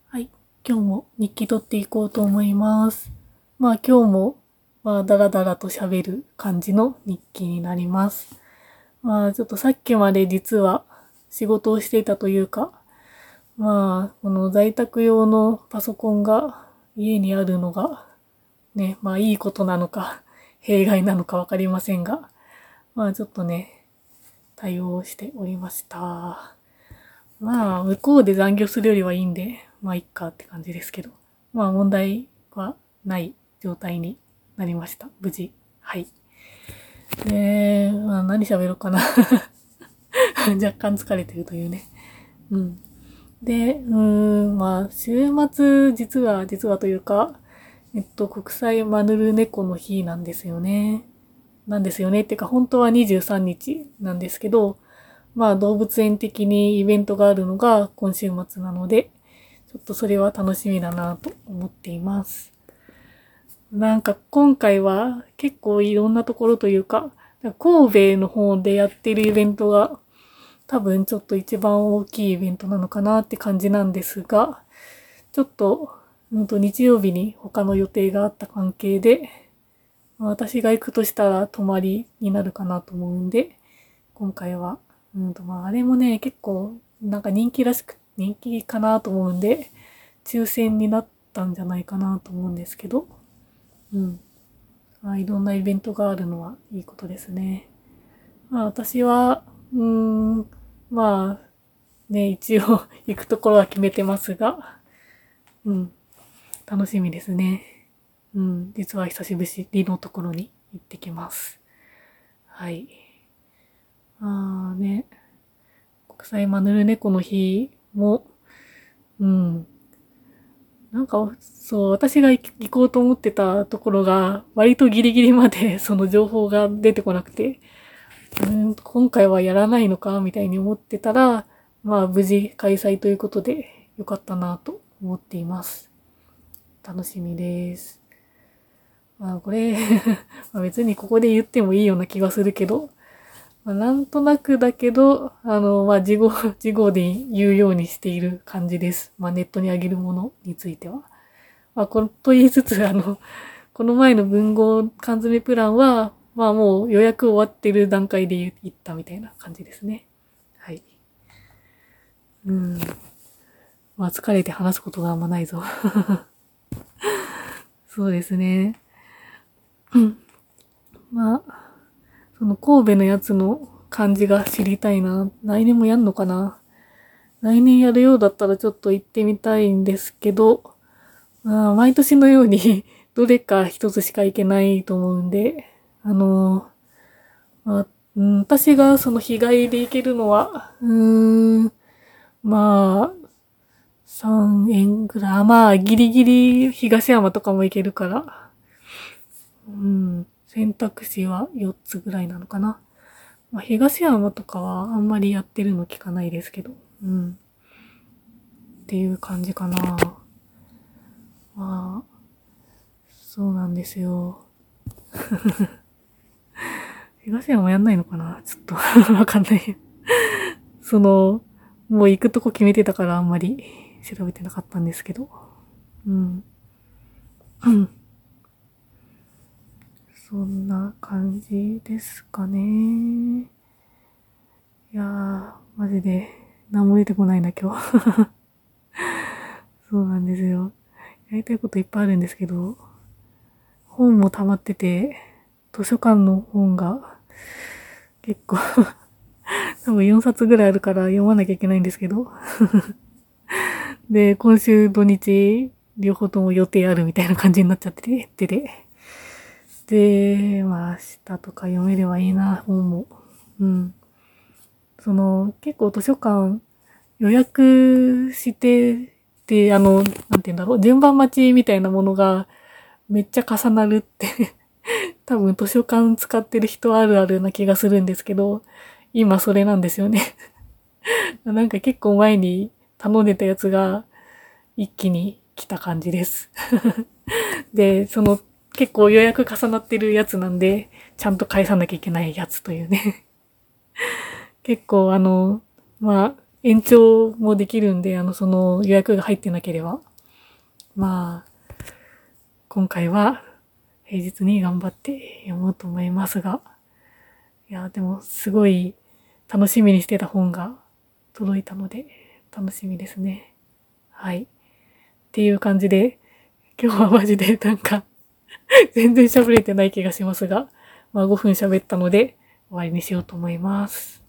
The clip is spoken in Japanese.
はい。今日も日記取っていこうと思います。今日も、だらだらと喋る感じの日記になります。ちょっとさっきまで実は仕事をしていたというか、この在宅用のパソコンが家にあるのが、ね、いいことなのか、弊害なのかわかりませんが、ちょっとね、対応しておりました。向こうで残業するよりはいいんで、いっかって感じですけど。問題はない状態になりました。無事。はい。何喋ろうかな。若干疲れてるというね。うん。週末、実はというか、国際マヌルネコの日なんですよね。なんですよね。っていうか、本当は23日なんですけど、動物園的にイベントがあるのが今週末なので、ちょっとそれは楽しみだなと思っています。なんか今回は結構いろんなところというか、神戸の方でやってるイベントが多分ちょっと一番大きいイベントなのかなって感じなんですが、ちょっと、日曜日に他の予定があった関係で、私が行くとしたら泊まりになるかなと思うんで、今回は、あれもね、結構、なんか人気かなと思うんで、抽選になったんじゃないかなと思うんですけど、うん。いろんなイベントがあるのはいいことですね。私は、まあ、ね、一応行くところは決めてますが、うん、楽しみですね。うん、実は久しぶりのところに行ってきます。はい。ね、国際マヌルネコの日も、うん、なんか、そう、私が行こうと思ってたところが、割とギリギリまでその情報が出てこなくて、今回はやらないのかみたいに思ってたら、無事開催ということでよかったなと思っています。楽しみです。これ別にここで言ってもいいような気がするけど、なんとなくだけど、事後で言うようにしている感じです。ネットに上げるものについては。と言いつつ、この前の文豪缶詰プランは、もう予約終わってる段階で言ったみたいな感じですね。はい。うん。疲れて話すことがあんまないぞ。そうですね。まあ、その神戸のやつの感じが知りたいな。来年もやんのかな。来年やるようだったらちょっと行ってみたいんですけど、毎年のようにどれか一つしか行けないと思うんで、あの、まあ、私がその日帰りで行けるのは、まあ、3円ぐらい。ギリギリ東山とかも行けるから、選択肢は4つぐらいなのかな。東山とかはあんまりやってるの聞かないですけど、っていう感じかな。まあ、そうなんですよ。東山やんないのかなちょっとわかんない。もう行くとこ決めてたからあんまり調べてなかったんですけど。うん。そんな感じですかね。いやー、マジで何も出てこないな、今日。そうなんですよ。やりたいこといっぱいあるんですけど、本も溜まってて、図書館の本が結構多分4冊ぐらいあるから読まなきゃいけないんですけど。で、今週土日、両方とも予定あるみたいな感じになっちゃってて。で、明日とか読めればいいな、本も。うん。結構図書館予約して、で、なんて言うんだろう、順番待ちみたいなものがめっちゃ重なるって多分図書館使ってる人あるあるな気がするんですけど、今それなんですよねなんか結構前に頼んでたやつが一気に来た感じですで、結構予約重なってるやつなんで、ちゃんと返さなきゃいけないやつというね結構延長もできるんで、その予約が入ってなければ。まあ、今回は平日に頑張って読もうと思いますが、いや、でもすごい楽しみにしてた本が届いたので、楽しみですね。はい。っていう感じで、今日はマジでなんか全然喋れてない気がしますが、まあ5分喋ったので終わりにしようと思います。